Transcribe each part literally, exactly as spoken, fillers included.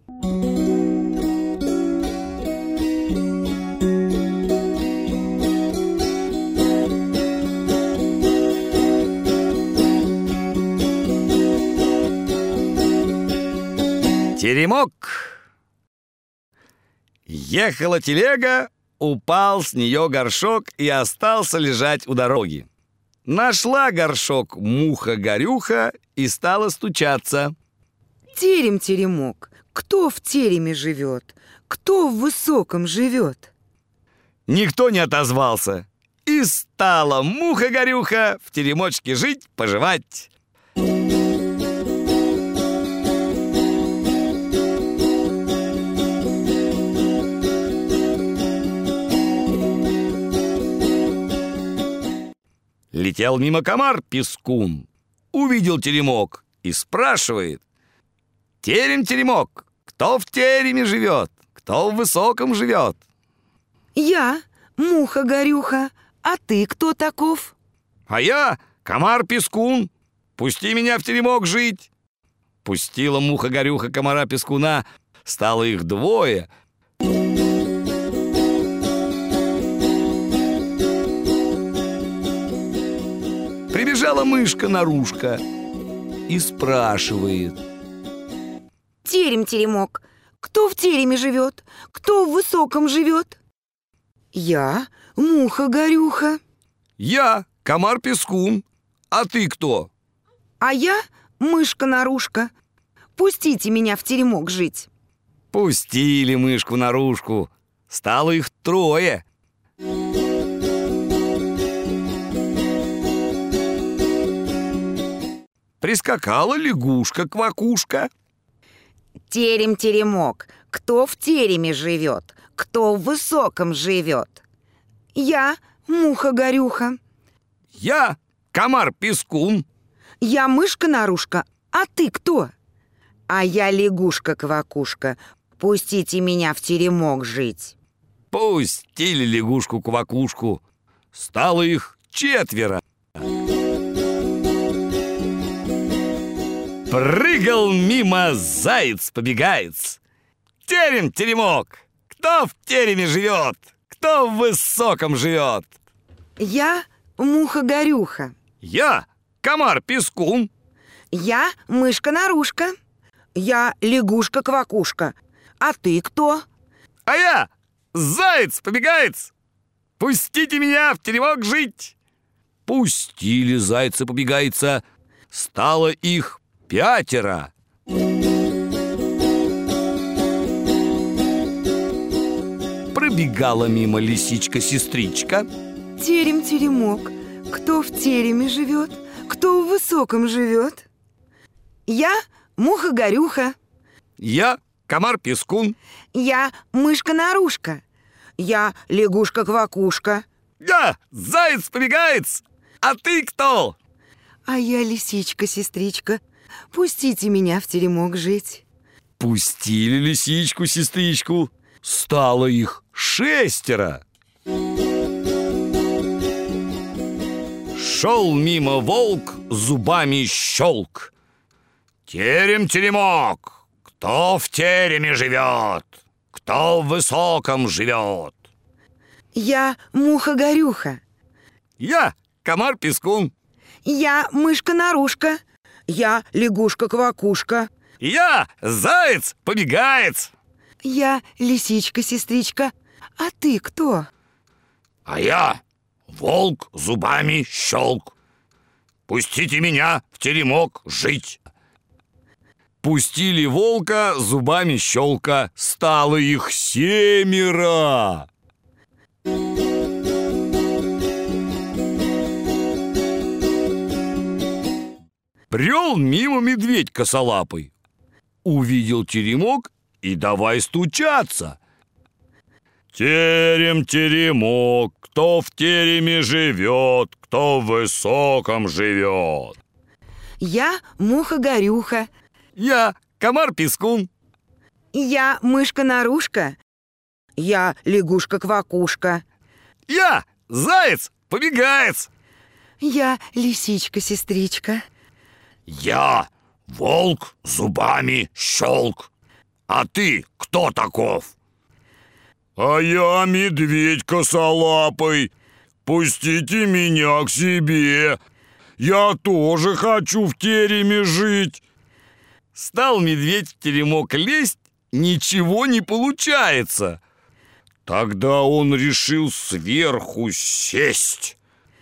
Теремок. Ехала телега, упал с нее горшок и остался лежать у дороги. Нашла горшок муха-горюха и стала стучаться. Терем-теремок, кто в тереме живет? Кто в высоком живет? Никто не отозвался. И стала муха-горюха в теремочке жить-поживать. Летел мимо комар-пескун. Увидел теремок и спрашивает: терем-теремок, кто в тереме живет? Кто в высоком живет? Я, муха-горюха, а ты кто таков? А я комар-пескун. Пусти меня в теремок жить. Пустила муха-горюха комара-пескуна. Стало их двое. Прибежала мышка-нарушка и спрашивает: терем-теремок, кто в тереме живет? Кто в высоком живет? Я, муха-горюха. Я комар-пескун. А ты кто? А я мышка-нарушка. Пустите меня в теремок жить. Пустили мышку-нарушку. Стало их трое. Прискакала лягушка-квакушка. Терем-теремок, кто в тереме живет? Кто в высоком живет? Я, муха-горюха. Я комар-пескун. Я мышка-нарушка, а ты кто? А я лягушка-квакушка. Пустите меня в теремок жить. Пустили лягушку-квакушку. Стало их четверо. Прыгал мимо заяц-побегаец. Терем-теремок, кто в тереме живет? Кто в высоком живет? Я муха-горюха. Я комар-пескун. Я мышка-нарушка. Я лягушка-квакушка. А ты кто? А я заяц-побегаец. Пустите меня в теремок жить. Пустили зайца-побегайца. Стало их пятеро. Пробегала мимо лисичка-сестричка. Терем-теремок, кто в тереме живет? Кто в высоком живет? Я муха-горюха. Я комар-пескун. Я мышка-нарушка. Я лягушка-квакушка. Я заяц-побегаец. А ты кто? А я лисичка-сестричка. Пустите меня в теремок жить. Пустили лисичку-сестричку. Стало их шестеро. Шел мимо волк, зубами щелк. Терем-теремок, кто в тереме живет? Кто в высоком живет? Я муха-горюха. Я комар-пескун. Я мышка-нарушка. Я лягушка-квакушка. Я заяц-побегаец. Я лисичка-сестричка. А ты кто? А я волк, зубами щелк. Пустите меня в теремок жить. Пустили волка, зубами щелка. Стало их семеро. Брел мимо медведь косолапый. Увидел теремок и давай стучаться. Терем-теремок, кто в тереме живет, кто в высоком живет? Я муха-горюха. Я комар-пескун. Я мышка-нарушка. Я лягушка-квакушка. Я заяц-побегаец. Я лисичка-сестричка. Я волк, зубами щелк. А ты кто таков? А я медведь косолапый. Пустите меня к себе. Я тоже хочу в тереме жить. Стал медведь в теремок лезть, ничего не получается. Тогда он решил сверху сесть.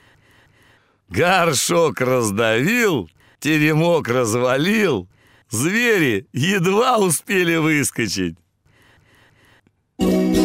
Горшок раздавил, теремок развалил. Звери едва успели выскочить.